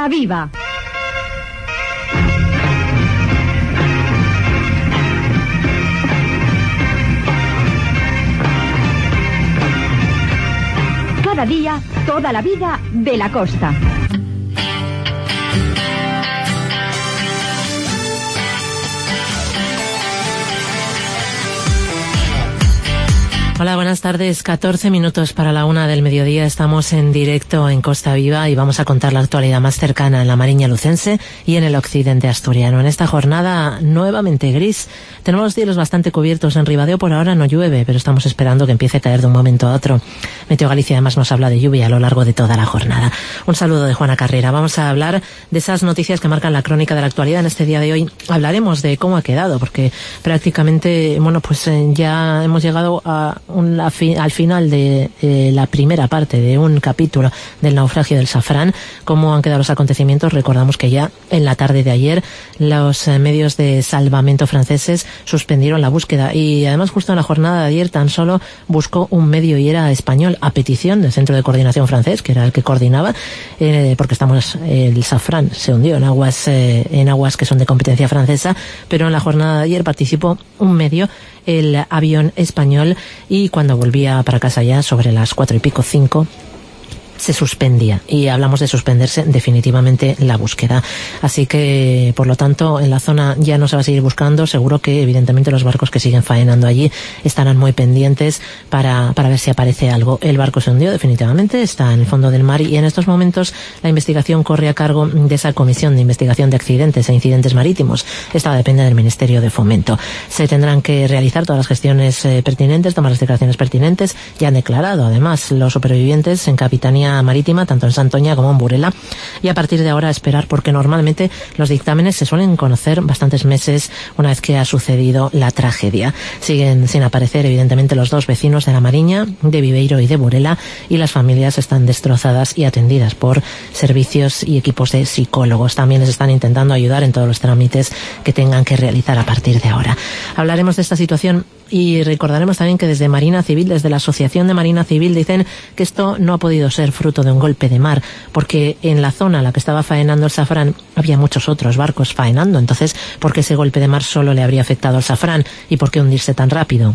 Costa Viva. Cada día, toda la vida de la costa. Hola, buenas tardes. 14 minutos para la 1 del mediodía. Estamos en directo en Costa Viva y vamos a contar la actualidad más cercana en la Mariña lucense y en el occidente asturiano. En esta jornada nuevamente gris. Tenemos los cielos bastante cubiertos. En Ribadeo por ahora no llueve, pero estamos esperando que empiece a caer de un momento a otro. Meteo Galicia además nos habla de lluvia a lo largo de toda la jornada. Un saludo de Juana Carrera. Vamos a hablar de esas noticias que marcan la crónica de la actualidad. En este día de hoy hablaremos de cómo ha quedado, porque prácticamente, ya hemos llegado al final de la primera parte de un capítulo del naufragio del Safrán. Cómo han quedado los acontecimientos. Recordamos que ya en la tarde de ayer los medios de salvamento franceses suspendieron la búsqueda y además justo en la jornada de ayer tan solo buscó un medio y era español a petición del Centro de Coordinación francés, que era el que coordinaba, porque el Safrán se hundió en aguas que son de competencia francesa, pero en la jornada de ayer participó un medio, el avión español, y cuando volvía para casa ya sobre las 4:45 se suspendía, y hablamos de suspenderse definitivamente la búsqueda. Así que, por lo tanto, en la zona ya no se va a seguir buscando. Seguro que, evidentemente, los barcos que siguen faenando allí estarán muy pendientes para ver si aparece algo. El barco se hundió definitivamente, está en el fondo del mar, y en estos momentos la investigación corre a cargo de esa Comisión de Investigación de Accidentes e Incidentes Marítimos. Esta depende del Ministerio de Fomento. Se tendrán que realizar todas las gestiones pertinentes, tomar las declaraciones pertinentes. Ya han declarado, además, los supervivientes en Capitanía Marítima, tanto en Santoña como en Burela, y a partir de ahora esperar, porque normalmente los dictámenes se suelen conocer bastantes meses una vez que ha sucedido la tragedia. Siguen sin aparecer, evidentemente, los dos vecinos de la Mariña, de Viveiro y de Burela, y las familias están destrozadas y atendidas por servicios y equipos de psicólogos. También les están intentando ayudar en todos los trámites que tengan que realizar a partir de ahora. Hablaremos de esta situación y recordaremos también que desde Marina Civil, desde la Asociación de Marina Civil, dicen que esto no ha podido ser fruto de un golpe de mar, porque en la zona en la que estaba faenando el Safrán había muchos otros barcos faenando. Entonces, ¿por qué ese golpe de mar solo le habría afectado al Safrán y por qué hundirse tan rápido?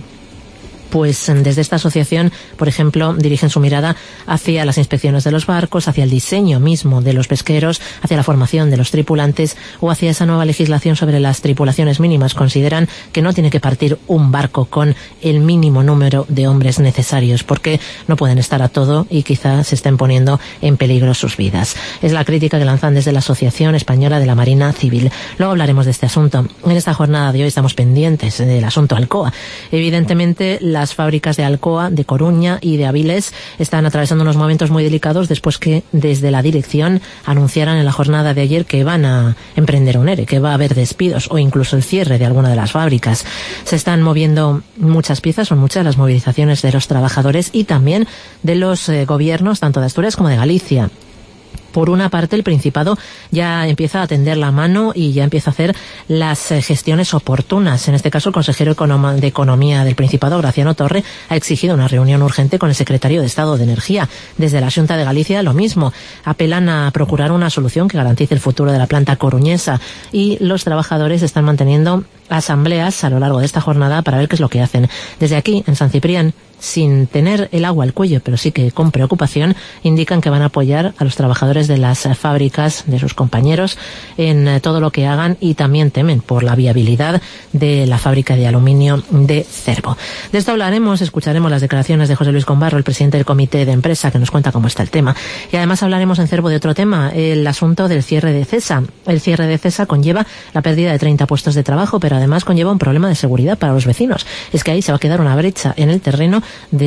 Pues desde esta asociación, por ejemplo, dirigen su mirada hacia las inspecciones de los barcos, hacia el diseño mismo de los pesqueros, hacia la formación de los tripulantes o hacia esa nueva legislación sobre las tripulaciones mínimas. Consideran que no tiene que partir un barco con el mínimo número de hombres necesarios, porque no pueden estar a todo y quizás se estén poniendo en peligro sus vidas. Es la crítica que lanzan desde la Asociación Española de la Marina Civil. Luego hablaremos de este asunto. En esta jornada de hoy estamos pendientes del asunto Alcoa. Evidentemente, las fábricas de Alcoa, de Coruña y de Avilés están atravesando unos momentos muy delicados después que desde la dirección anunciaran en la jornada de ayer que van a emprender un ERE, que va a haber despidos o incluso el cierre de alguna de las fábricas. Se están moviendo muchas piezas, son muchas las movilizaciones de los trabajadores y también de los gobiernos, tanto de Asturias como de Galicia. Por una parte, el Principado ya empieza a tender la mano y ya empieza a hacer las gestiones oportunas. En este caso, el consejero de Economía del Principado, Graciano Torre, ha exigido una reunión urgente con el secretario de Estado de Energía. Desde la Xunta de Galicia, lo mismo. Apelan a procurar una solución que garantice el futuro de la planta coruñesa, y los trabajadores están manteniendo asambleas a lo largo de esta jornada para ver qué es lo que hacen. Desde aquí, en San Ciprián, sin tener el agua al cuello, pero sí que con preocupación, indican que van a apoyar a los trabajadores de las fábricas, de sus compañeros, en todo lo que hagan, y también temen por la viabilidad de la fábrica de aluminio de Cervo. De esto hablaremos, escucharemos las declaraciones de José Luis Combarro, el presidente del comité de empresa, que nos cuenta cómo está el tema. Y además hablaremos en Cervo de otro tema, el asunto del cierre de CESA. El cierre de CESA conlleva la pérdida de 30 puestos de trabajo, pero además conlleva un problema de seguridad para los vecinos. Es que ahí se va a quedar una brecha en el terreno,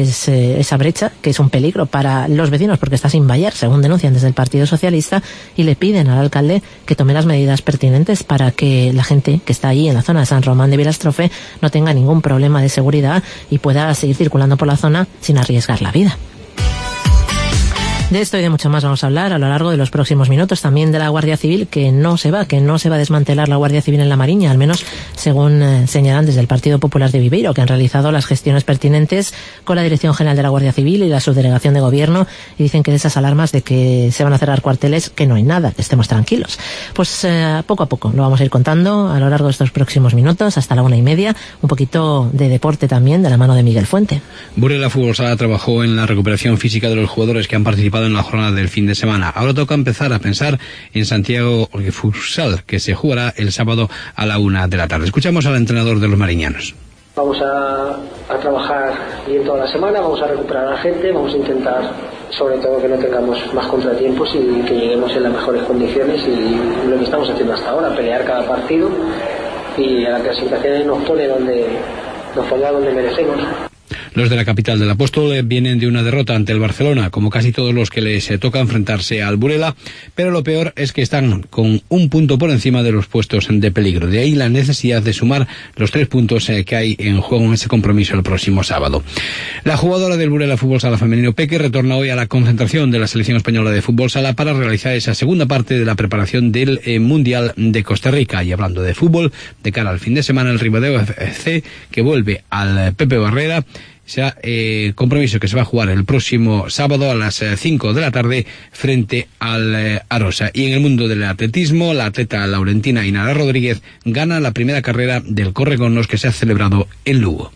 esa brecha que es un peligro para los vecinos porque está sin vallar, según denuncian desde el Partido Socialista, y le piden al alcalde que tome las medidas pertinentes para que la gente que está allí en la zona de San Román de Vilastrofe no tenga ningún problema de seguridad y pueda seguir circulando por la zona sin arriesgar la vida. De esto y de mucho más vamos a hablar a lo largo de los próximos minutos. También de la Guardia Civil, que no se va a desmantelar la Guardia Civil en la Mariña, al menos según señalan desde el Partido Popular de Viveiro, que han realizado las gestiones pertinentes con la Dirección General de la Guardia Civil y la Subdelegación de Gobierno, y dicen que de esas alarmas de que se van a cerrar cuarteles, que no hay nada, que estemos tranquilos. Pues poco a poco lo vamos a ir contando a lo largo de estos próximos minutos, hasta la 1:30, un poquito de deporte también, de la mano de Miguel Fuente. Burela Fútbol Sala trabajó en la recuperación física de los jugadores que han participado en la jornada del fin de semana. Ahora toca empezar a pensar en Santiago Futsal, que se jugará el sábado a la 1 de la tarde. Escuchamos al entrenador de los mariñanos. Vamos a trabajar bien toda la semana, vamos a recuperar a la gente, vamos a intentar sobre todo que no tengamos más contratiempos y que lleguemos en las mejores condiciones, y lo que estamos haciendo hasta ahora, pelear cada partido, y a la clasificación nos pone donde merecemos. Los de la capital del Apóstol vienen de una derrota ante el Barcelona, como casi todos los que les toca enfrentarse al Burela, pero lo peor es que están con un punto por encima de los puestos de peligro. De ahí la necesidad de sumar los 3 puntos que hay en juego en ese compromiso el próximo sábado. La jugadora del Burela Fútbol Sala femenino Peque retorna hoy a la concentración de la selección española de fútbol sala para realizar esa segunda parte de la preparación del Mundial de Costa Rica. Y hablando de fútbol, de cara al fin de semana, el Ribadeo FC, que vuelve al Pepe Barrera, será compromiso que se va a jugar el próximo sábado a las 5 de la tarde frente al Arosa. Y en el mundo del atletismo, la atleta laurentina Inara Rodríguez gana la primera carrera del Correconos que se ha celebrado en Lugo.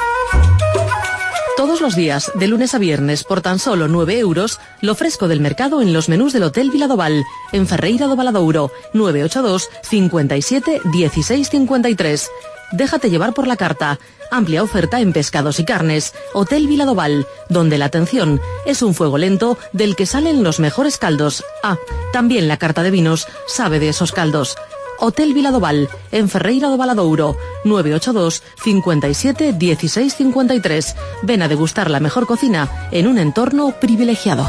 Todos los días, de lunes a viernes, por tan solo 9 euros, lo fresco del mercado en los menús del Hotel Viladoval, en Ferreira do Valadouro, 982 57 16 53. Déjate llevar por la carta. Amplia oferta en pescados y carnes. Hotel Viladoval, donde la atención es un fuego lento del que salen los mejores caldos. Ah, también la carta de vinos sabe de esos caldos. Hotel Viladoval, en Ferreira do Valadouro, 982 57 16 53. Ven a degustar la mejor cocina en un entorno privilegiado.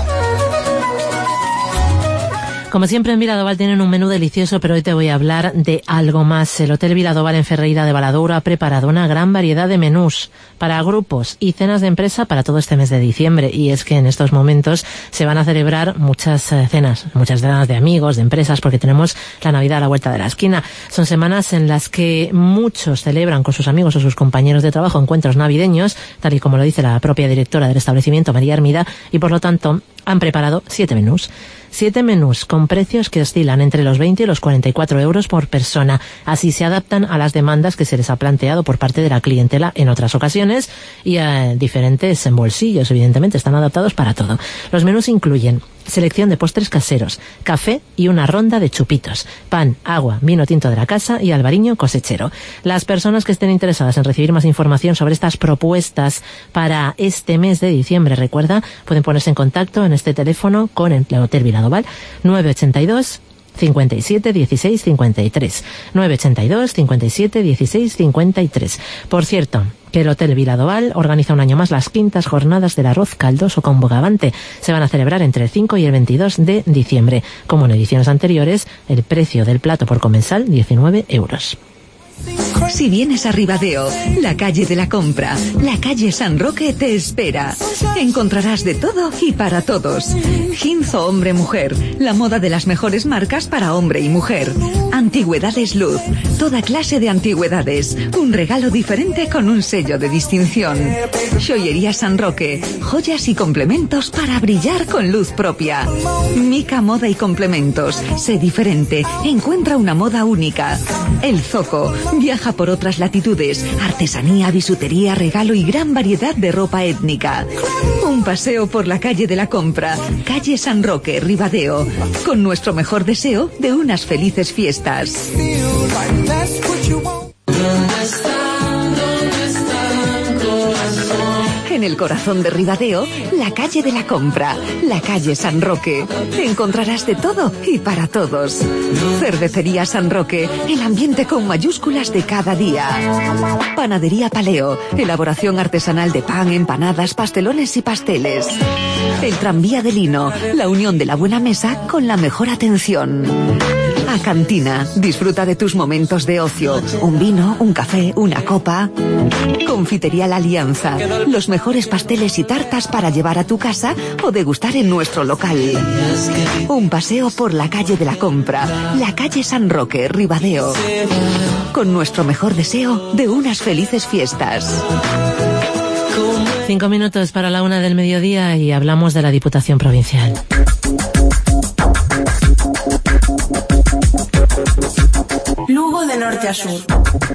Como siempre en Viladoval tienen un menú delicioso, pero hoy te voy a hablar de algo más. El Hotel Viladoval en Ferreira de Valadouro ha preparado una gran variedad de menús para grupos y cenas de empresa para todo este mes de diciembre. Y es que en estos momentos se van a celebrar muchas cenas de amigos, de empresas, porque tenemos la Navidad a la vuelta de la esquina. Son semanas en las que muchos celebran con sus amigos o sus compañeros de trabajo encuentros navideños, tal y como lo dice la propia directora del establecimiento, María Hermida, y por lo tanto han preparado 7 menús. 7 menús con precios que oscilan entre los 20 y los 44 euros por persona. Así se adaptan a las demandas que se les ha planteado por parte de la clientela en otras ocasiones y a diferentes bolsillos, evidentemente, están adaptados para todo. Los menús incluyen selección de postres caseros, café y una ronda de chupitos, pan, agua, vino tinto de la casa y albariño cosechero. Las personas que estén interesadas en recibir más información sobre estas propuestas para este mes de diciembre, recuerda, pueden ponerse en contacto en este teléfono con el Hotel Viladoval, 982 57 16 53, 982 57 16 53. Por cierto, que el Hotel Viladoval organiza un año más las quintas jornadas del arroz caldoso con bogavante. Se van a celebrar entre el 5 y el 22 de diciembre. Como en ediciones anteriores, el precio del plato por comensal, 19 euros. Si vienes a Ribadeo, la calle de la compra, la calle San Roque te espera. Encontrarás de todo y para todos. Ginzo hombre-mujer, la moda de las mejores marcas para hombre y mujer. Antigüedades Luz, toda clase de antigüedades. Un regalo diferente con un sello de distinción. Joyería San Roque, joyas y complementos para brillar con luz propia. Mica Moda y Complementos, sé diferente, encuentra una moda única. El Zoco, viaja por otras latitudes, artesanía, bisutería, regalo y gran variedad de ropa étnica. Un paseo por la calle de la compra, calle San Roque, Ribadeo, con nuestro mejor deseo de unas felices fiestas. En el corazón de Ribadeo, la calle de la compra, la calle San Roque. Encontrarás de todo y para todos. Cervecería San Roque, el ambiente con mayúsculas de cada día. Panadería Paleo, elaboración artesanal de pan, empanadas, pastelones y pasteles. El tranvía de Lino, la unión de la buena mesa con la mejor atención. a Cantina. Disfruta de tus momentos de ocio. Un vino, un café, una copa. Confitería La Alianza. Los mejores pasteles y tartas para llevar a tu casa o degustar en nuestro local. Un paseo por la calle de la Compra, la calle San Roque, Ribadeo. Con nuestro mejor deseo de unas felices fiestas. 5 minutos para la 1 del mediodía y hablamos de la Diputación Provincial. Lugo de norte a sur.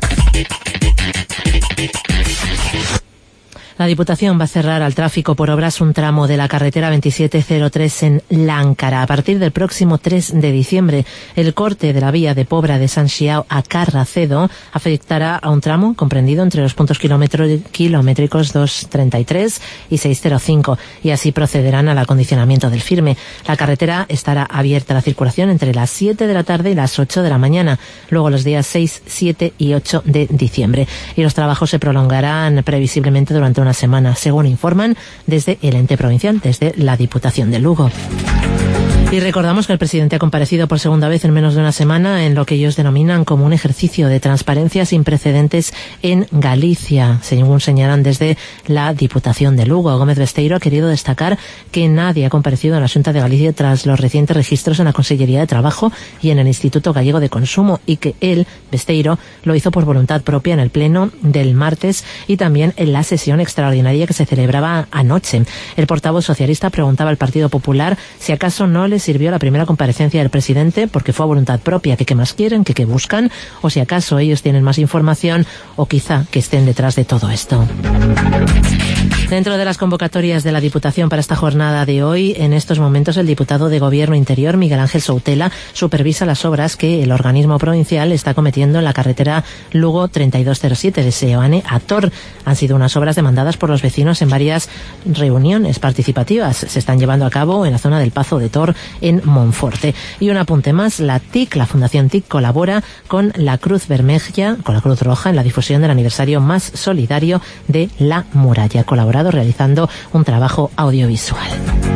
La Diputación va a cerrar al tráfico por obras un tramo de la carretera 2703 en Láncara. A partir del próximo 3 de diciembre, el corte de la vía de Pobra de San Xiao a Carracedo afectará a un tramo comprendido entre los puntos kilométricos 233 y 605, y así procederán al acondicionamiento del firme. La carretera estará abierta a la circulación entre las 7 de la tarde y las 8 de la mañana, luego los días 6, 7 y 8 de diciembre. Y los trabajos se prolongarán previsiblemente durante una semana, según informan desde el ente provincial, desde la Diputación de Lugo. Y recordamos que el presidente ha comparecido por segunda vez en menos de una semana en lo que ellos denominan como un ejercicio de transparencia sin precedentes en Galicia, según señalan desde la Diputación de Lugo. Gómez Besteiro ha querido destacar que nadie ha comparecido en la Xunta de Galicia tras los recientes registros en la Consellería de Trabajo y en el Instituto Gallego de Consumo, y que él, Besteiro, lo hizo por voluntad propia en el pleno del martes y también en la sesión extraordinaria que se celebraba anoche. El portavoz socialista preguntaba al Partido Popular si acaso no les sirvió la primera comparecencia del presidente porque fue a voluntad propia, que qué más quieren, que qué buscan, o si acaso ellos tienen más información o quizá que estén detrás de todo esto. Dentro de las convocatorias de la Diputación para esta jornada de hoy, en estos momentos el diputado de Gobierno Interior, Miguel Ángel Soutela, supervisa las obras que el organismo provincial está cometiendo en la carretera Lugo 3207 de Seoane a Tor. Han sido unas obras demandadas por los vecinos en varias reuniones participativas. Se están llevando a cabo en la zona del Pazo de Tor, en Monforte. Y un apunte más, la TIC, la Fundación TIC, colabora con la Cruz Bermeja, con la Cruz Roja, en la difusión del aniversario más solidario de la muralla. Ha colaborado realizando un trabajo audiovisual.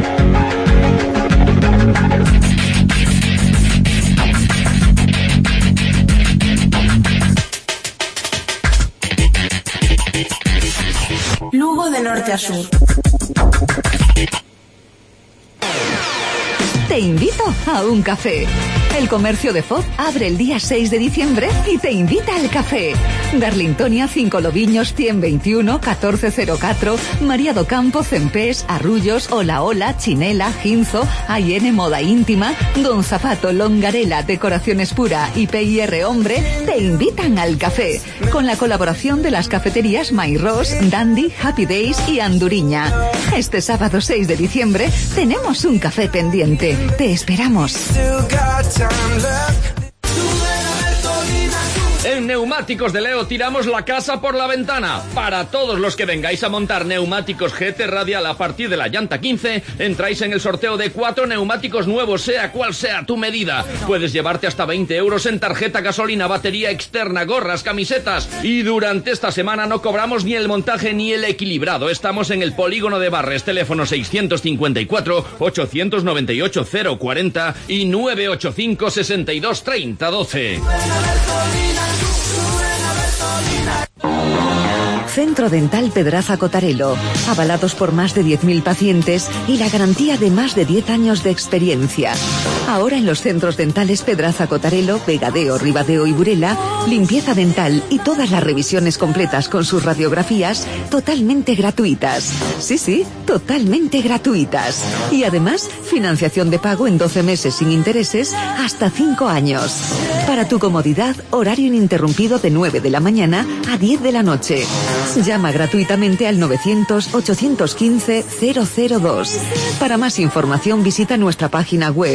Lugo de norte a sur. Te invito a un café. El comercio de Foz abre el día 6 de diciembre y te invita al café. Darlingtonia, 5 Loviños, 121, 1404, María do Campo, Cempés, Arrullos, Ola Ola, Chinela, Ginzo, A&N Moda Íntima, Don Zapato, Longarela, Decoraciones Pura y P&R Hombre te invitan al café. Con la colaboración de las cafeterías My Ross, Dandy, Happy Days y Anduriña. Este sábado 6 de diciembre tenemos un café pendiente. Te esperamos. En Neumáticos de Leo tiramos la casa por la ventana. Para todos los que vengáis a montar neumáticos GT Radial a partir de la llanta 15, entráis en el sorteo de 4 neumáticos nuevos, sea cual sea tu medida. Puedes llevarte hasta 20 euros en tarjeta, gasolina, batería externa, gorras, camisetas. Y durante esta semana no cobramos ni el montaje ni el equilibrado. Estamos en el Polígono de Barres, teléfono 654 898 040 y 985 62 30 12. Centro Dental Pedraza Cotarelo, avalados por más de 10.000 pacientes y la garantía de más de 10 años de experiencia. Ahora en los centros dentales Pedraza Cotarelo, Vegadeo, Ribadeo y Burela, limpieza dental y todas las revisiones completas con sus radiografías totalmente gratuitas. Sí, totalmente gratuitas. Y además, financiación de pago en 12 meses sin intereses hasta 5 años. Para tu comodidad, horario ininterrumpido de 9 de la mañana a 10 de la noche. Llama gratuitamente al 900-815-002. Para más información visita nuestra página web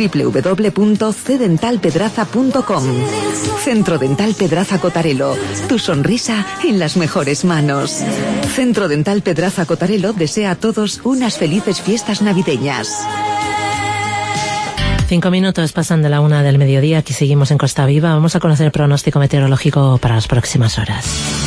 www.cdentalpedraza.com. Centro Dental Pedraza Cotarelo. Tu sonrisa en las mejores manos. Centro Dental Pedraza Cotarelo desea a todos unas felices fiestas navideñas. 5 minutos pasan de la 1 del mediodía. Aquí seguimos en Costa Viva. Vamos a conocer el pronóstico meteorológico para las próximas horas.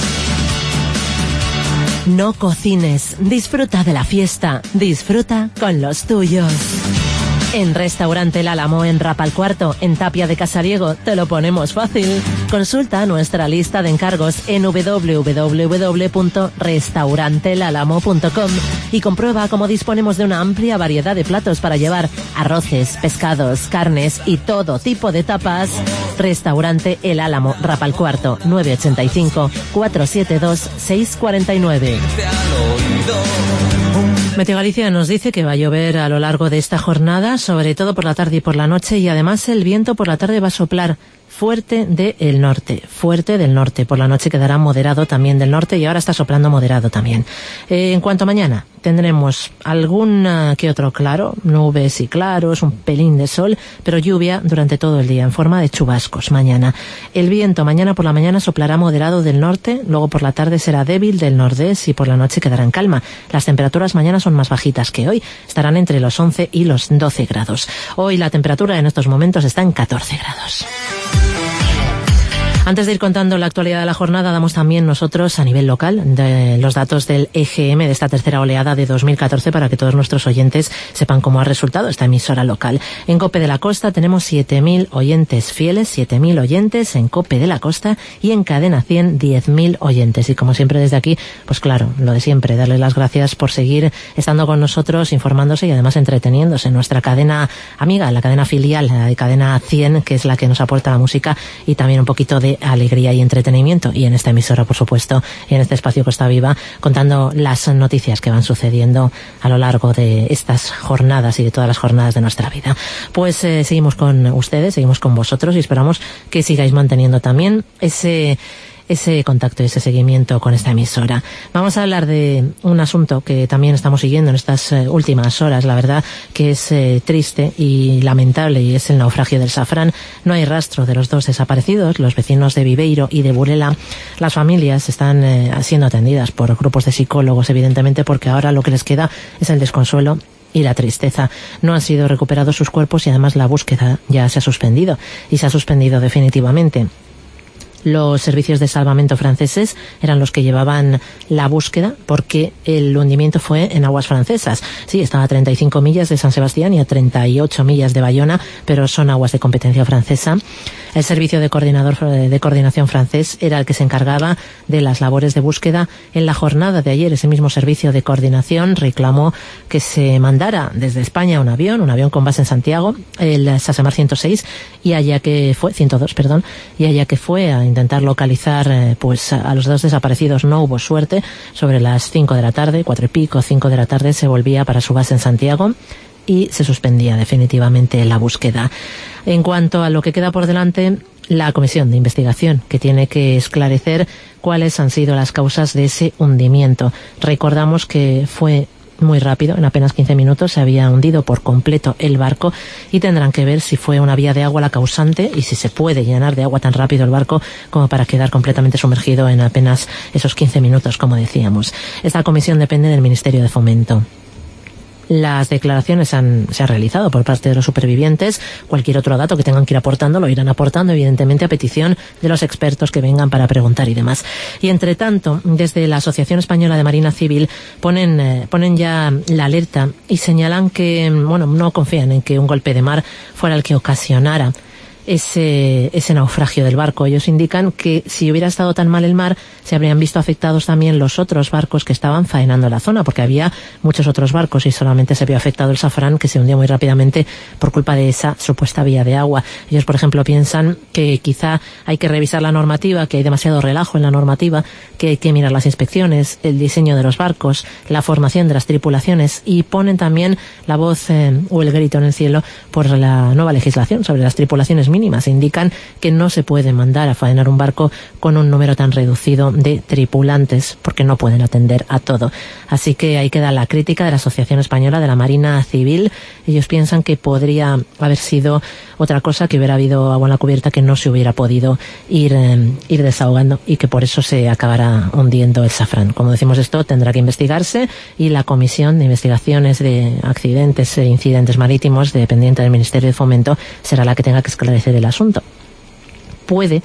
No cocines, disfruta de la fiesta, disfruta con los tuyos. En Restaurante El Álamo, en Rapalcuarto, en Tapia de Casariego, te lo ponemos fácil. Consulta nuestra lista de encargos en www.restaurantelalamo.com y comprueba cómo disponemos de una amplia variedad de platos para llevar: arroces, pescados, carnes y todo tipo de tapas. Restaurante El Álamo, Rapalcuarto, 985 472 649. Meteo Galicia nos dice que va a llover a lo largo de esta jornada, sobre todo por la tarde y por la noche, y además el viento por la tarde va a soplar fuerte del norte. Por la noche quedará moderado también del norte y ahora está soplando moderado también. En cuanto a mañana, tendremos algún que otro claro, nubes y claros, un pelín de sol, pero lluvia durante todo el día en forma de chubascos mañana. El viento mañana por la mañana soplará moderado del norte, luego por la tarde será débil del nordés y por la noche quedará en calma. Las temperaturas mañana son más bajitas que hoy, estarán entre los 11 y los 12 grados. Hoy la temperatura en estos momentos está en 14 grados. Antes de ir contando la actualidad de la jornada, damos también nosotros a nivel local los datos del EGM de esta tercera oleada de 2014 para que todos nuestros oyentes sepan cómo ha resultado esta emisora local. En COPE de la Costa tenemos 7.000 oyentes fieles, 7.000 oyentes en COPE de la Costa, y en Cadena 100 10.000 oyentes. Y como siempre desde aquí, pues claro, lo de siempre, darles las gracias por seguir estando con nosotros, informándose y además entreteniéndose en nuestra cadena amiga, la cadena filial de Cadena 100, que es la que nos aporta la música y también un poquito de alegría y entretenimiento, y en esta emisora, por supuesto, y en este espacio Costa Viva, contando las noticias que van sucediendo a lo largo de estas jornadas y de todas las jornadas de nuestra vida. Pues seguimos con ustedes, seguimos con vosotros y esperamos que sigáis manteniendo también ese contacto y ese seguimiento con esta emisora. Vamos a hablar de un asunto que también estamos siguiendo en estas últimas horas, la verdad que es triste y lamentable, y es el naufragio del Safrán. No hay rastro de los dos desaparecidos. Los vecinos de Viveiro y de Burela, las familias están siendo atendidas por grupos de psicólogos, evidentemente, porque ahora lo que les queda es el desconsuelo y la tristeza. No han sido recuperados sus cuerpos y además la búsqueda ya se ha suspendido, y se ha suspendido definitivamente. Los servicios de salvamento franceses eran los que llevaban la búsqueda, porque el hundimiento fue en aguas francesas. Sí, estaba a 35 millas de San Sebastián y a 38 millas de Bayona, pero son aguas de competencia francesa. El servicio de coordinación francés era el que se encargaba de las labores de búsqueda. En la jornada de ayer, ese mismo servicio de coordinación reclamó que se mandara desde España un avión con base en Santiago, el Sasemar 106, 102, y allá que fue a intentar localizar pues a los dos desaparecidos. No hubo suerte. Sobre las 5 de la tarde, 4 y pico, 5 de la tarde, se volvía para su base en Santiago y se suspendía definitivamente la búsqueda. En cuanto a lo que queda por delante, la comisión de investigación, que tiene que esclarecer cuáles han sido las causas de ese hundimiento. Recordamos que fue muy rápido, en apenas 15 minutos se había hundido por completo el barco, y tendrán que ver si fue una vía de agua la causante y si se puede llenar de agua tan rápido el barco como para quedar completamente sumergido en apenas esos 15 minutos, como decíamos. Esta comisión depende del Ministerio de Fomento. Las declaraciones se han realizado por parte de los supervivientes. Cualquier otro dato que tengan que ir aportando lo irán aportando, evidentemente, a petición de los expertos que vengan para preguntar y demás. Y entre tanto, desde la Asociación Española de Marina Civil ponen ya la alerta y señalan que, no confían en que un golpe de mar fuera el que ocasionara ese naufragio del barco. Ellos indican que si hubiera estado tan mal el mar, se habrían visto afectados también los otros barcos que estaban faenando la zona, porque había muchos otros barcos y solamente se vio afectado el Safrán, que se hundió muy rápidamente por culpa de esa supuesta vía de agua. Ellos, por ejemplo, piensan que quizá hay que revisar la normativa, que hay demasiado relajo en la normativa, que hay que mirar las inspecciones, el diseño de los barcos, la formación de las tripulaciones, y ponen también la voz o el grito en el cielo por la nueva legislación sobre las tripulaciones mínimas. Indican que no se puede mandar a faenar un barco con un número tan reducido de tripulantes, porque no pueden atender a todo. Así que ahí queda la crítica de la Asociación Española de la Marina Civil. Ellos piensan que podría haber sido otra cosa, que hubiera habido agua en la cubierta, que no se hubiera podido ir desahogando, y que por eso se acabará hundiendo el Safrán. Como decimos, esto tendrá que investigarse, y la Comisión de Investigaciones de Accidentes e Incidentes Marítimos, dependiente del Ministerio de Fomento, será la que tenga que esclarecer el asunto. Puede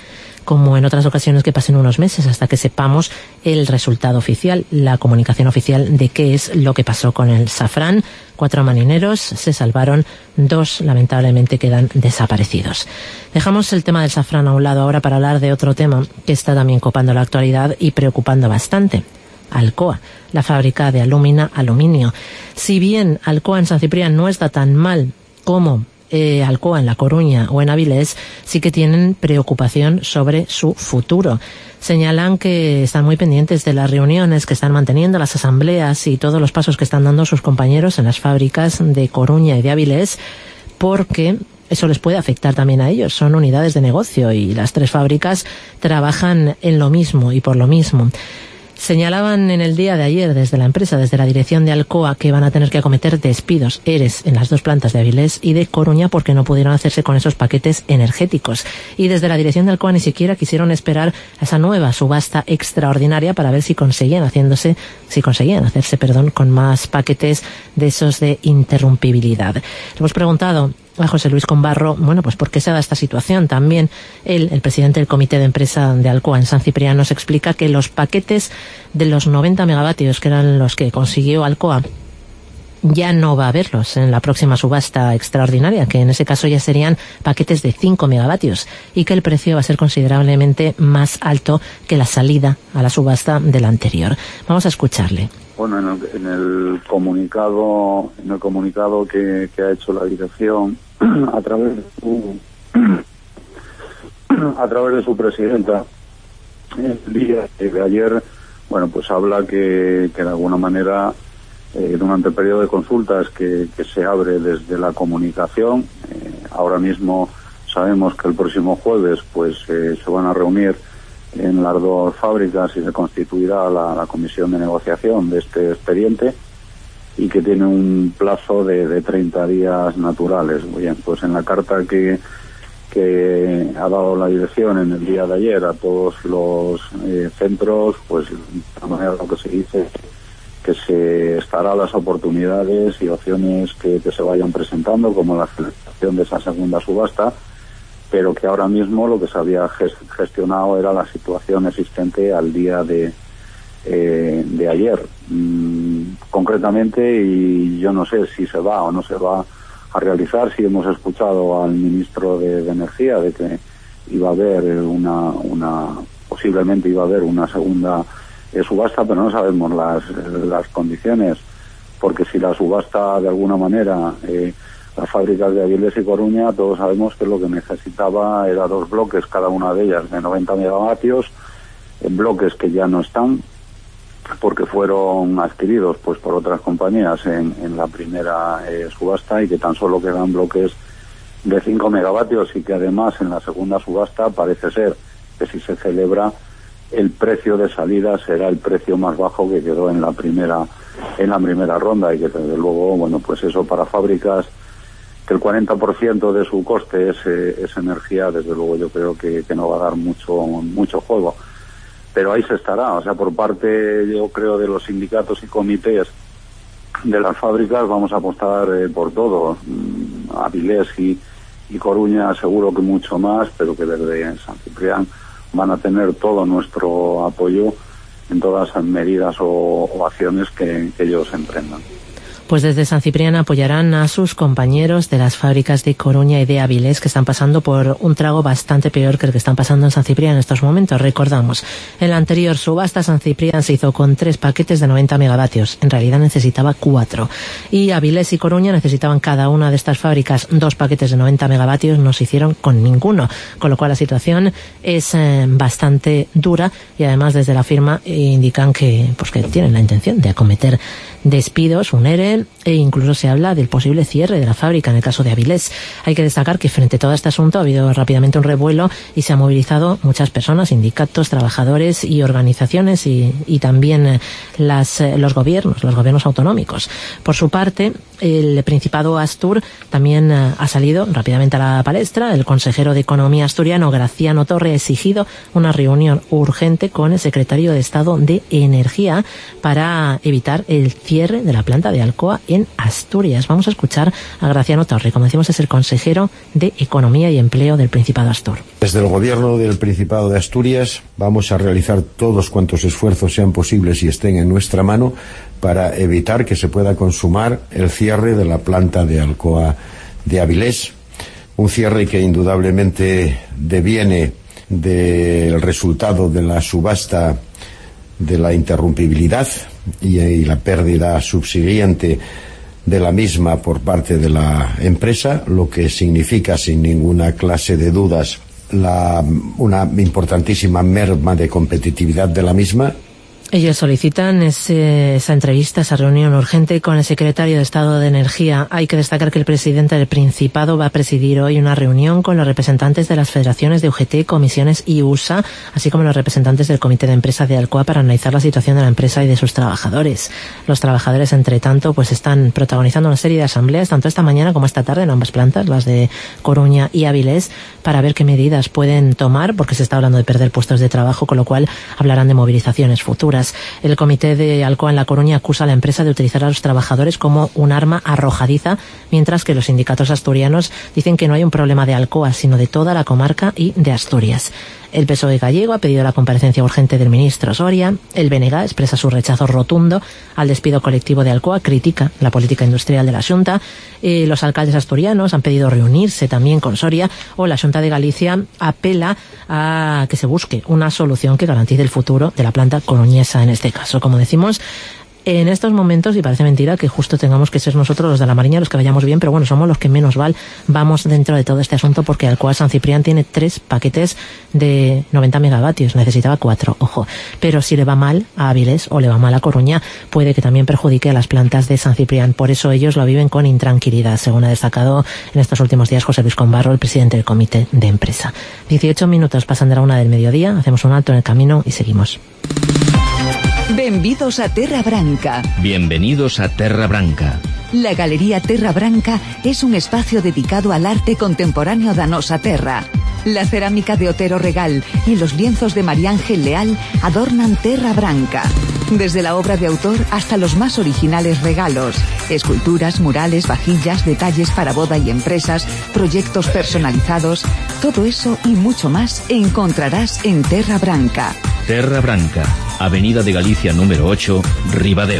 como en otras ocasiones, que pasen unos meses hasta que sepamos el resultado oficial, la comunicación oficial de qué es lo que pasó con el Safran. 4 marineros se salvaron, 2 lamentablemente quedan desaparecidos. Dejamos el tema del Safran a un lado ahora para hablar de otro tema que está también copando la actualidad y preocupando bastante. Alcoa, la fábrica de aluminio. Si bien Alcoa en San Ciprián no está tan mal como Alcoa en La Coruña o en Avilés, sí que tienen preocupación sobre su futuro. Señalan que están muy pendientes de las reuniones que están manteniendo, las asambleas y todos los pasos que están dando sus compañeros en las fábricas de Coruña y de Avilés, porque eso les puede afectar también a ellos. Son unidades de negocio y las 3 fábricas trabajan en lo mismo y por lo mismo. Señalaban en el día de ayer desde la empresa, desde la dirección de Alcoa, que van a tener que acometer despidos, ERES, en las 2 plantas de Avilés y de Coruña porque no pudieron hacerse con esos paquetes energéticos. Y desde la dirección de Alcoa ni siquiera quisieron esperar a esa nueva subasta extraordinaria para ver si conseguían hacerse con más paquetes de esos de interrumpibilidad. Le hemos preguntado a José Luis Combarro, pues ¿por qué se da esta situación? También él, el presidente del comité de empresa de Alcoa en San Ciprián, nos explica que los paquetes de los 90 megavatios, que eran los que consiguió Alcoa, ya no va a haberlos en la próxima subasta extraordinaria, que en ese caso ya serían paquetes de 5 megavatios, y que el precio va a ser considerablemente más alto que la salida a la subasta del anterior. Vamos a escucharle. Bueno, en el comunicado que ha hecho la dirección a través de su presidenta, el día de ayer, pues habla que de alguna manera durante el periodo de consultas que se abre desde la comunicación, ahora mismo sabemos que el próximo jueves se van a reunir en las 2 fábricas y se constituirá la comisión de negociación de este expediente, y que tiene un plazo de 30 días naturales. Bien, pues en la carta que ha dado la dirección en el día de ayer a todos los centros, de la manera lo que se dice, que se estará las oportunidades y opciones que se vayan presentando, como la celebración de esa segunda subasta, pero que ahora mismo lo que se había gestionado era la situación existente al día de ayer. Concretamente, y yo no sé si se va o no se va a realizar, si hemos escuchado al ministro de Energía de que iba a haber posiblemente iba a haber una segunda subasta, pero no sabemos las condiciones, porque si la subasta de alguna manera, las fábricas de Avilés y Coruña, todos sabemos que lo que necesitaba era 2 bloques, cada una de ellas de 90 megavatios, bloques que ya no están, porque fueron adquiridos por otras compañías en la primera subasta, y que tan solo quedan bloques de 5 megavatios, y que además en la segunda subasta parece ser que si se celebra, el precio de salida será el precio más bajo que quedó en la primera ronda, y que desde luego, eso para fábricas que el 40% de su coste es energía, desde luego yo creo que no va a dar mucho juego. Pero ahí se estará, por parte, yo creo, de los sindicatos y comités de las fábricas, vamos a apostar por todo. Avilés y Coruña seguro que mucho más, pero que desde San Ciprián van a tener todo nuestro apoyo en todas las medidas o acciones que ellos emprendan. Pues desde San Ciprián apoyarán a sus compañeros de las fábricas de Coruña y de Avilés, que están pasando por un trago bastante peor que el que están pasando en San Ciprián en estos momentos. Recordamos, en la anterior subasta San Ciprián se hizo con 3 paquetes de 90 megavatios. En realidad necesitaba 4. Y Avilés y Coruña necesitaban cada una de estas fábricas 2 paquetes de 90 megavatios. No se hicieron con ninguno. Con lo cual la situación es bastante dura, y además desde la firma indican que tienen la intención de acometer despidos, un ERE, e incluso se habla del posible cierre de la fábrica en el caso de Avilés. Hay que destacar que frente a todo este asunto ha habido rápidamente un revuelo y se han movilizado muchas personas, sindicatos, trabajadores y organizaciones, y también los gobiernos autonómicos. Por su parte, el Principado Astur también ha salido rápidamente a la palestra. El consejero de Economía asturiano, Graciano Torre, ha exigido una reunión urgente con el secretario de Estado de Energía para evitar el cierre de la planta de Alcoa Alcoa en Asturias. Vamos a escuchar a Graciano Torre, como decimos es el consejero de Economía y Empleo del Principado de Astur. Desde el Gobierno del Principado de Asturias vamos a realizar todos cuantos esfuerzos sean posibles y estén en nuestra mano para evitar que se pueda consumar el cierre de la planta de Alcoa de Avilés, un cierre que indudablemente deviene del resultado de la subasta de la interrumpibilidad y la pérdida subsiguiente de la misma por parte de la empresa, lo que significa sin ninguna clase de dudas una importantísima merma de competitividad de la misma. Ellos solicitan esa entrevista, esa reunión urgente con el secretario de Estado de Energía. Hay que destacar que el presidente del Principado va a presidir hoy una reunión con los representantes de las federaciones de UGT, comisiones y USA, así como los representantes del Comité de Empresa de Alcoa para analizar la situación de la empresa y de sus trabajadores. Los trabajadores, entre tanto, pues están protagonizando una serie de asambleas, tanto esta mañana como esta tarde en ambas plantas, las de Coruña y Avilés, para ver qué medidas pueden tomar, porque se está hablando de perder puestos de trabajo, con lo cual hablarán de movilizaciones futuras. El comité de Alcoa en La Coruña acusa a la empresa de utilizar a los trabajadores como un arma arrojadiza, mientras que los sindicatos asturianos dicen que no hay un problema de Alcoa, sino de toda la comarca y de Asturias. El PSOE gallego ha pedido la comparecencia urgente del ministro Soria. El BNG expresa su rechazo rotundo al despido colectivo de Alcoa, critica la política industrial de la Xunta. Los alcaldes asturianos han pedido reunirse también con Soria, o la Xunta de Galicia apela a que se busque una solución que garantice el futuro de la planta coruñesa en este caso. Como decimos, en estos momentos, y parece mentira que justo tengamos que ser nosotros los de la Mariña los que vayamos bien, pero bueno, somos los que menos vamos dentro de todo este asunto, porque Alcoa San Ciprián tiene 3 paquetes de 90 megavatios, necesitaba 4, ojo. Pero si le va mal a Avilés o le va mal a Coruña, puede que también perjudique a las plantas de San Ciprián. Por eso ellos lo viven con intranquilidad, según ha destacado en estos últimos días José Luis Combarro, el presidente del Comité de Empresa. 18 minutos pasan de la 1 del mediodía, hacemos un alto en el camino y seguimos. Benvidos a Terra Branca. Bienvenidos a Terra Branca. La Galería Terra Branca es un espacio dedicado al arte contemporáneo da nosa terra. La cerámica de Otero Regal y los lienzos de María Ángel Leal adornan Terra Branca. Desde la obra de autor hasta los más originales regalos, esculturas, murales, vajillas, detalles para boda y empresas, proyectos personalizados, todo eso y mucho más encontrarás en Terra Branca. Terra Branca, Avenida de Galicia número 8, Ribadeo.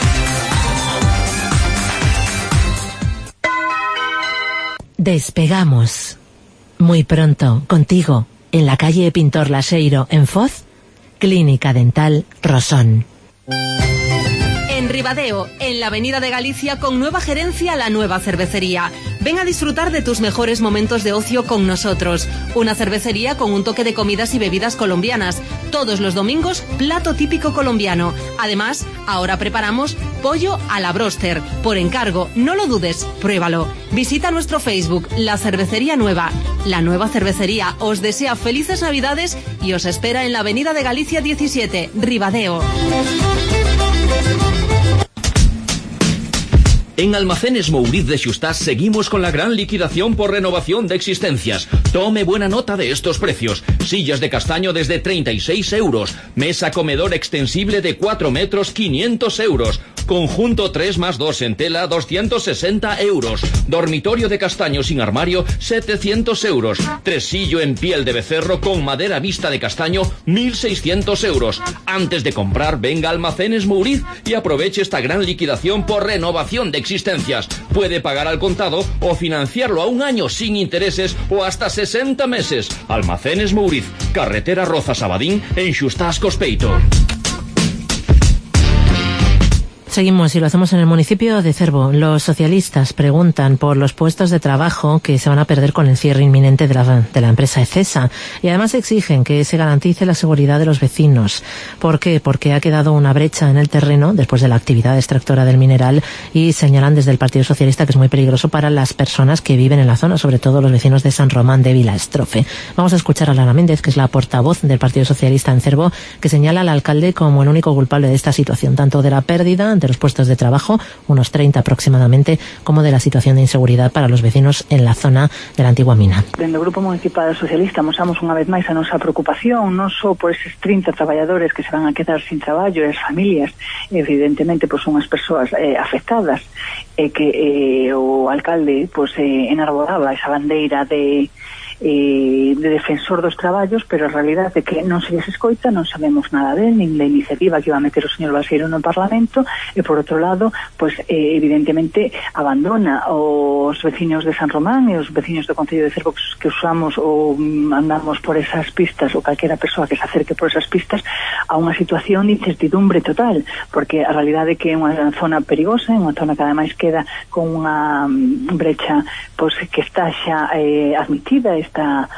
Despegamos. Muy pronto, contigo, en la calle Pintor Laseiro, en Foz, Clínica Dental Rosón. En Ribadeo, en la Avenida de Galicia, con nueva gerencia, La Nueva Cervecería. Ven a disfrutar de tus mejores momentos de ocio con nosotros. Una cervecería con un toque de comidas y bebidas colombianas. Todos los domingos, plato típico colombiano. Además, ahora preparamos pollo a la broster. Por encargo, no lo dudes, pruébalo. Visita nuestro Facebook, La Cervecería Nueva. La Nueva Cervecería os desea felices Navidades y os espera en la Avenida de Galicia 17, Ribadeo. En Almacenes Mouriz de Xustás seguimos con la gran liquidación por renovación de existencias. Tome buena nota de estos precios. Sillas de castaño desde 36 euros. Mesa comedor extensible de 4 metros, 500 euros. Conjunto 3+2 en tela, 260 euros. Dormitorio de castaño sin armario, 700 euros. Tresillo en piel de becerro con madera vista de castaño, 1.600 euros. Antes de comprar, venga a Almacenes Mouriz y aproveche esta gran liquidación por renovación de existencias. Puede pagar al contado o financiarlo a un año sin intereses o hasta 60 meses. Almacenes Mouriz, carretera Roza-Sabadín, en Xustás Cospeito. Seguimos y lo hacemos en el municipio de Cervo. Los socialistas preguntan por los puestos de trabajo que se van a perder con el cierre inminente de la empresa Ecesa, y además exigen que se garantice la seguridad de los vecinos. ¿Por qué? Porque ha quedado una brecha en el terreno después de la actividad extractora del mineral, y señalan desde el Partido Socialista que es muy peligroso para las personas que viven en la zona, sobre todo los vecinos de San Román de Vilaestrofe. Vamos a escuchar a Lara Méndez, que es la portavoz del Partido Socialista en Cervo, que señala al alcalde como el único culpable de esta situación, tanto de la pérdida ante de los puestos de trabajo, unos 30 aproximadamente, como de la situación de inseguridad para los vecinos en la zona de la antigua mina. Dende o Grupo Municipal Socialista mosamos unha vez máis a nosa preocupación non só por eses 30 traballadores que se van a quedar sin traballo e as familias, evidentemente, pois son as persoas afectadas, que o alcalde enarboraba esa bandeira de defensor dos traballos, pero a realidade é que non se lles escoita, non sabemos nada del, nin da iniciativa que iba a meter o señor Balseiro no Parlamento, e por outro lado, evidentemente abandona os veciños de San Román e os veciños do Concello de Cervo que usamos ou andamos por esas pistas, ou calquera persoa que se acerque por esas pistas, a unha situación de incertidumbre total, porque a realidade é que é unha zona perigosa, é unha zona que ademais queda con unha brecha que está xa admitida, está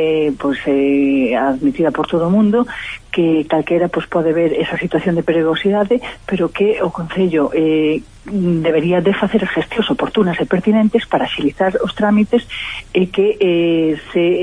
admitida por todo o mundo, que calquera pode ver esa situación de perigosidade, pero que o Concello debería de facer gestións oportunas e pertinentes para axilizar os trámites e que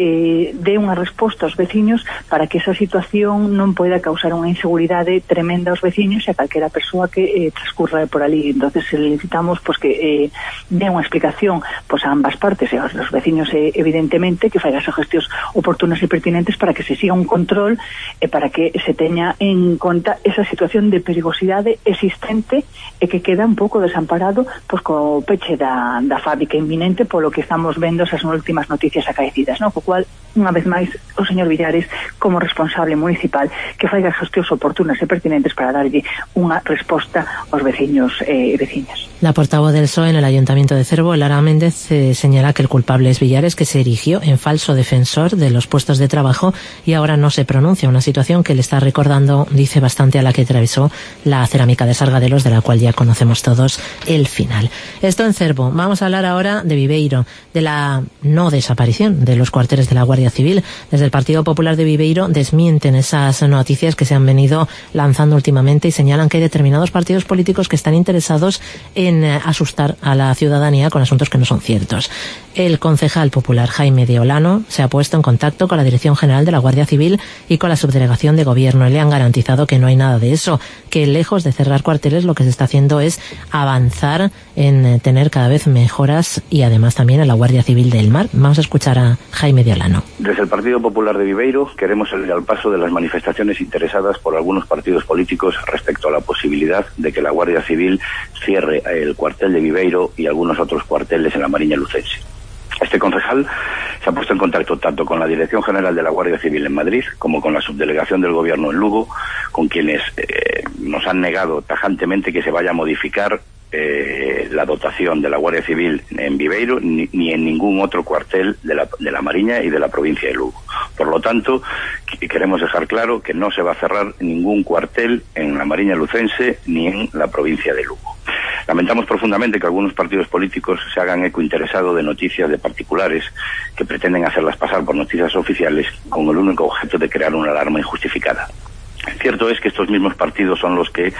se dé unha resposta aos veciños para que esa situación non poida causar unha inseguridade tremenda aos veciños e a calquera persoa que transcurra por ali. Entonces necesitamos que dé unha explicación a ambas partes e aos veciños, evidentemente, que faiga esas gestións oportunas e pertinentes para que se siga un control e para que se teña en conta esa situación de perigosidade existente e que queda un pouco desamparado co peche da fábrica inminente, polo que estamos vendo esas últimas noticias acaecidas, co cual, unha vez máis, o señor Villares, como responsable municipal, que faiga gestións oportunas e pertinentes para darlle unha resposta aos veciños e veciñas. La portavoz del PSOE en el Ayuntamiento de Cervo, Lara Méndez, señala que el culpable es Villares, que se erigió en falso defensor de los puestos de trabajo y ahora no se pronuncia, una situación que le está recordando, dice, bastante a la que atravesó la cerámica de Sargadelos, de la cual ya conocemos todos el final. Esto en Cervo. Vamos a hablar ahora de Viveiro, de la no desaparición de los cuarteles de la Guardia Civil. Desde el Partido Popular de Viveiro desmienten esas noticias que se han venido lanzando últimamente y señalan que hay determinados partidos políticos que están interesados en asustar a la ciudadanía con asuntos que no son ciertos. El concejal popular Jaime de Olano se ha puesto en contacto con la Dirección General de la Guardia Civil y con la Subdelegación de Gobierno y le han garantizado que no hay nada de eso, que lejos de cerrar cuarteles lo que se está haciendo es avanzar en tener cada vez mejoras y además también en la Guardia Civil del Mar. Vamos a escuchar a Jaime de Olano. Desde el Partido Popular de Viveiro queremos salir al paso de las manifestaciones interesadas por algunos partidos políticos respecto a la posibilidad de que la Guardia Civil cierre el cuartel de Viveiro y algunos otros cuarteles en la Mariña Lucense. Este concejal se ha puesto en contacto tanto con la Dirección General de la Guardia Civil en Madrid como con la Subdelegación del Gobierno en Lugo, con quienes nos han negado tajantemente que se vaya a modificar la dotación de la Guardia Civil en Viveiro ni en ningún otro cuartel de la Mariña y de la provincia de Lugo. Por lo tanto, queremos dejar claro que no se va a cerrar ningún cuartel en la Mariña Lucense ni en la provincia de Lugo. Lamentamos profundamente que algunos partidos políticos se hagan eco interesado de noticias de particulares que pretenden hacerlas pasar por noticias oficiales con el único objeto de crear una alarma injustificada. Cierto es que estos mismos partidos son los que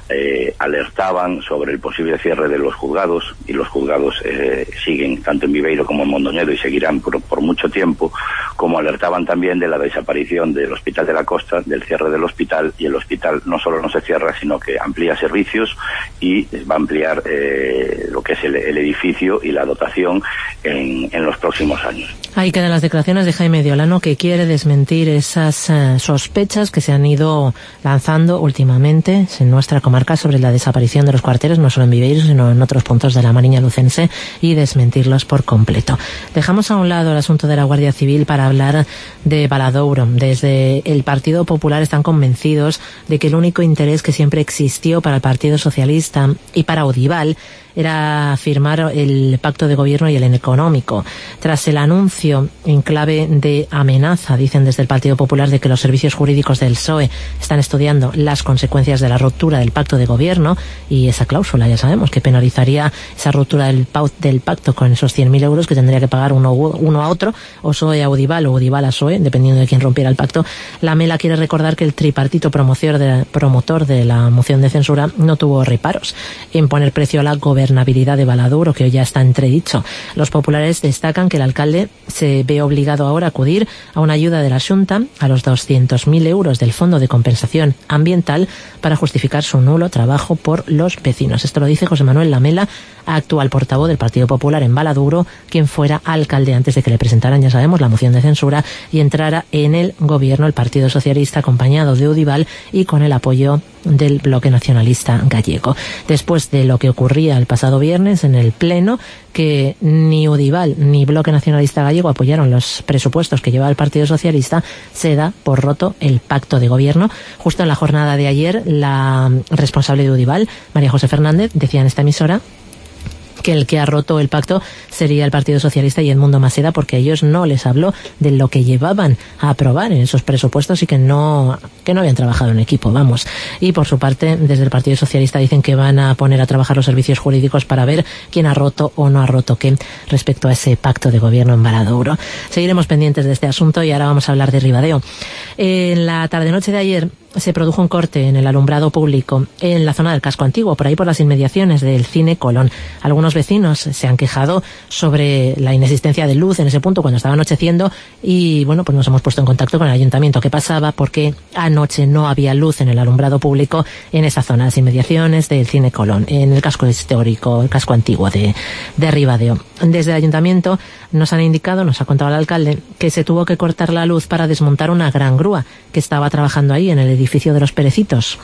alertaban sobre el posible cierre de los juzgados, y los juzgados siguen tanto en Viveiro como en Mondoñedo y seguirán por mucho tiempo, como alertaban también de la desaparición del Hospital de la Costa, del cierre del hospital, y el hospital no solo no se cierra, sino que amplía servicios y va a ampliar lo que es el edificio y la dotación en los próximos años. Ahí quedan las declaraciones de Jaime de Olano, que quiere desmentir esas sospechas que se han ido lanzando últimamente en nuestra comarca sobre la desaparición de los cuarteles, no solo en Viveiro, sino en otros puntos de la Mariña Lucense, y desmentirlos por completo. Dejamos a un lado el asunto de la Guardia Civil para hablar de Valadouro. Desde el Partido Popular están convencidos de que el único interés que siempre existió para el Partido Socialista y para Odival era firmar el pacto de gobierno y el económico. Tras el anuncio en clave de amenaza, dicen desde el Partido Popular, de que los servicios jurídicos del PSOE están estudiando las consecuencias de la ruptura del pacto de gobierno, y esa cláusula, ya sabemos, que penalizaría esa ruptura del pacto con esos 100.000 euros que tendría que pagar uno a otro, o PSOE a Odival o Odival a PSOE, dependiendo de quién rompiera el pacto. La Mela quiere recordar que el tripartito promotor de la moción de censura no tuvo reparos en poner precio a la gobernación gobernabilidad de Valadouro, que hoy ya está entredicho. Los populares destacan que el alcalde se ve obligado ahora a acudir a una ayuda de la Xunta, a los 200.000 euros del Fondo de Compensación Ambiental, para justificar su nulo trabajo por los vecinos. Esto lo dice José Manuel Lamela, actual portavoz del Partido Popular en Valadouro, quien fuera alcalde antes de que le presentaran, ya sabemos, la moción de censura y entrara en el gobierno el Partido Socialista, acompañado de Udival y con el apoyo del Bloque Nacionalista Gallego. Después de lo que ocurría el pasado viernes en el Pleno, que ni Udival ni Bloque Nacionalista Gallego apoyaron los presupuestos que llevaba el Partido Socialista, se da por roto el pacto de gobierno. Justo en la jornada de ayer, la responsable de Udival, María José Fernández, decía en esta emisora que el que ha roto el pacto sería el Partido Socialista y Edmundo Maseda, porque a ellos no les habló de lo que llevaban a aprobar en esos presupuestos y que no habían trabajado en equipo, vamos. Y por su parte, desde el Partido Socialista dicen que van a poner a trabajar los servicios jurídicos para ver quién ha roto o no ha roto qué respecto a ese pacto de gobierno en Valadouro. Seguiremos pendientes de este asunto y ahora vamos a hablar de Ribadeo. En la tarde-noche de ayer se produjo un corte en el alumbrado público en la zona del casco antiguo, por ahí por las inmediaciones del Cine Colón. Algunos vecinos se han quejado sobre la inexistencia de luz en ese punto cuando estaba anocheciendo y, bueno, pues nos hemos puesto en contacto con el ayuntamiento. ¿Qué pasaba? Porque anoche no había luz en el alumbrado público en esa zona, las inmediaciones del Cine Colón, en el casco histórico, el casco antiguo de Ribadeo. Desde el ayuntamiento nos han indicado, nos ha contado el alcalde, que se tuvo que cortar la luz para desmontar una gran grúa que estaba trabajando ahí en el edificio de los Perecitos.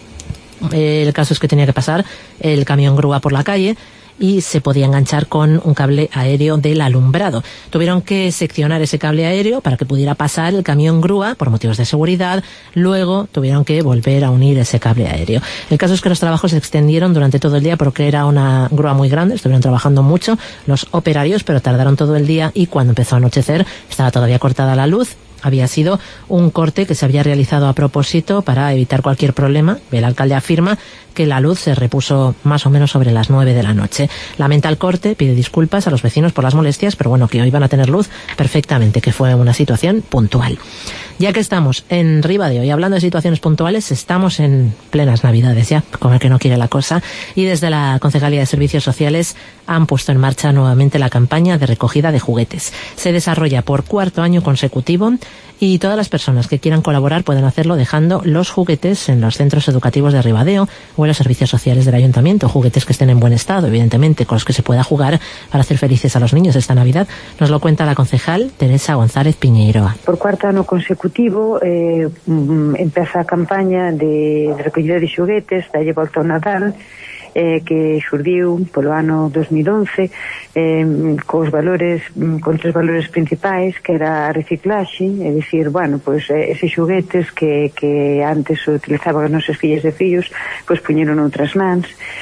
El caso es que tenía que pasar el camión grúa por la calle y se podía enganchar con un cable aéreo del alumbrado. Tuvieron que seccionar ese cable aéreo para que pudiera pasar el camión grúa por motivos de seguridad. Luego tuvieron que volver a unir ese cable aéreo. El caso es que los trabajos se extendieron durante todo el día porque era una grúa muy grande. Estuvieron trabajando mucho los operarios, pero tardaron todo el día y cuando empezó a anochecer estaba todavía cortada la luz. Había sido un corte que se había realizado a propósito para evitar cualquier problema. El alcalde afirma que la luz se repuso más o menos sobre las 9 de la noche. Lamenta el corte, pide disculpas a los vecinos por las molestias, pero bueno, que hoy van a tener luz perfectamente, que fue una situación puntual. Ya que estamos en Ribadeo y hablando de situaciones puntuales, estamos en plenas Navidades ya, como el que no quiere la cosa, y desde la Concejalía de Servicios Sociales han puesto en marcha nuevamente la campaña de recogida de juguetes. Se desarrolla por cuarto año consecutivo y todas las personas que quieran colaborar pueden hacerlo dejando los juguetes en los centros educativos de Ribadeo o en los servicios sociales del ayuntamiento, juguetes que estén en buen estado, evidentemente, con los que se pueda jugar para hacer felices a los niños esta Navidad. Nos lo cuenta la concejal Teresa González Piñeiroa. Por cuarto ano consecutivo empeza a campaña de recollida de xoguetes da volta ao Nadal, que xurdiu polo ano 2011 con tres valores principais, que era a reciclaxe, é dicir, bueno, pois eses xoguetes que antes utilizaban as nosas fillas e fillos, pois puñeron outras mans.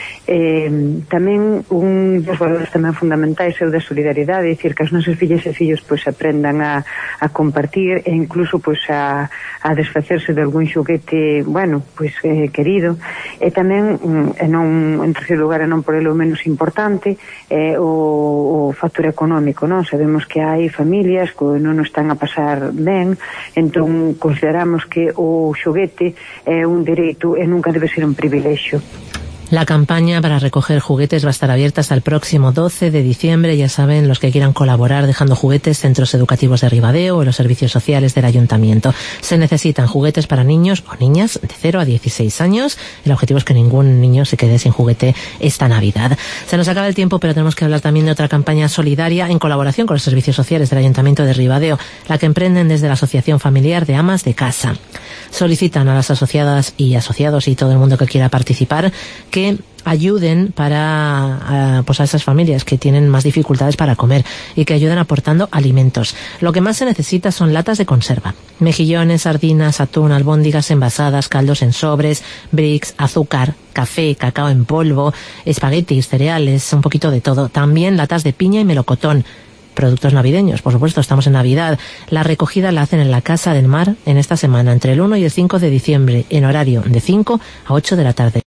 Tamén un dos valores tamén fundamentais é o da solidariedade, é dicir, que as nosas fillas e fillos pois aprendan a compartir e incluso pois a desfacerse de algún xoguete, bueno, pois querido. E tamén, en terceiro lugar, e non por elo menos importante, o factor económico, non? Sabemos que hai familias que non están a pasar ben, entón consideramos que o xoguete é un dereito e nunca debe ser un privilexio. La campaña para recoger juguetes va a estar abierta hasta el próximo 12 de diciembre. Ya saben, los que quieran colaborar dejando juguetes, centros educativos de Ribadeo o los servicios sociales del ayuntamiento. Se necesitan juguetes para niños o niñas de 0 a 16 años. El objetivo es que ningún niño se quede sin juguete esta Navidad. Se nos acaba el tiempo, pero tenemos que hablar también de otra campaña solidaria en colaboración con los servicios sociales del ayuntamiento de Ribadeo, la que emprenden desde la Asociación Familiar de Amas de Casa. Solicitan a las asociadas y asociados y todo el mundo que quiera participar que ayuden para pues a esas familias que tienen más dificultades para comer y que ayuden aportando alimentos. Lo que más se necesita son latas de conserva, mejillones, sardinas, atún, albóndigas envasadas, caldos en sobres, bricks, azúcar, café, cacao en polvo, espaguetis, cereales, un poquito de todo. También latas de piña y melocotón. Productos navideños, por supuesto, estamos en Navidad. La recogida la hacen en la Casa del Mar en esta semana, entre el 1 y el 5 de diciembre, en horario de 5 a 8 de la tarde.